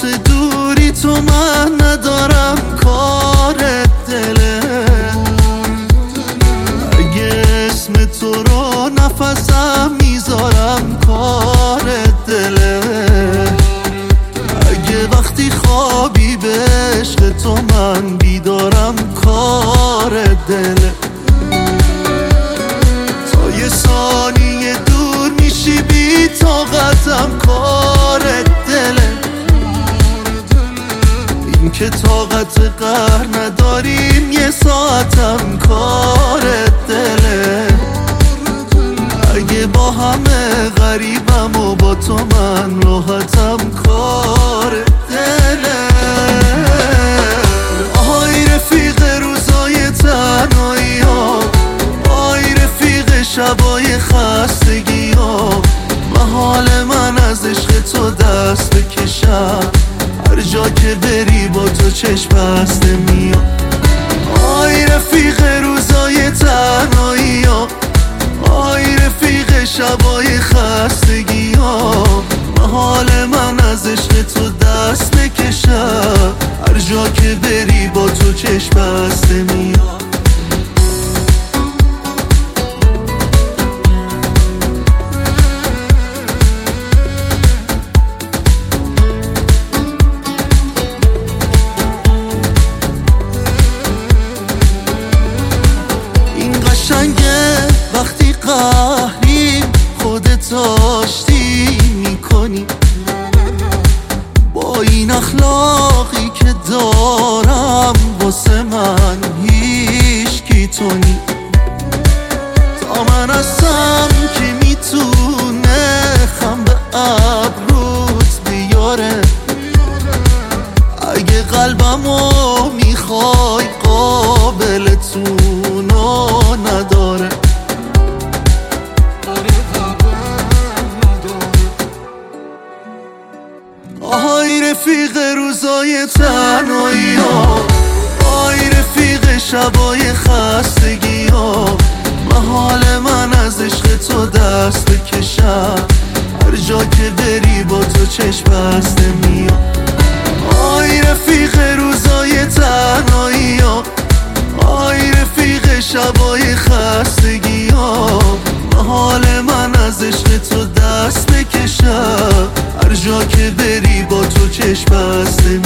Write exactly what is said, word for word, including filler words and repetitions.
واسه دوری تو من ندارم کار دله. اگه اسم تو رو نفسم میذارم کار دله. اگه وقتی خوابی به عشق تو من بیدارم کار دله. تا یه ثانیه دور میشی بی طاقتم کار دله. این که طاقت قهر نداریم یه ساعتم کار دله. اگه با همه غریبم و با تو من راحتم کار دله. آهای رفیق روزای تنهایی ها، آهای رفیق شبای خستگی ها، محال من از عشق تو دست بکشم. هر جا که بری با تو چشم بسته میام. آهای رفیق روزای تنهایی ها، آهای رفیق شبای خستگی ها، محال من از عشق تو دست بکشم. هر جا که بری با تو چشم بسته میام. قشنگه وقتی قهریم خودت آشتی میکنی. با این اخلاقی که دارم واسه من هیچکی تو نی. تا من هستم که میتونه خم به ابروت بیاره. اگه قلبمو میخوای قابلتونو نداره. آهای رفیق روزای تنهایی ها، آهای رفیق شبای خستگی ها، محال من از عشق تو دست بکشم. هر جا که بری با تو چشم بسته میام. آهای رفیق روزای تنهایی ها، آهای رفیق شبای خستگی ها، محال من از عشق تو دست بکشم. هر جا که بری با تو چشم بسته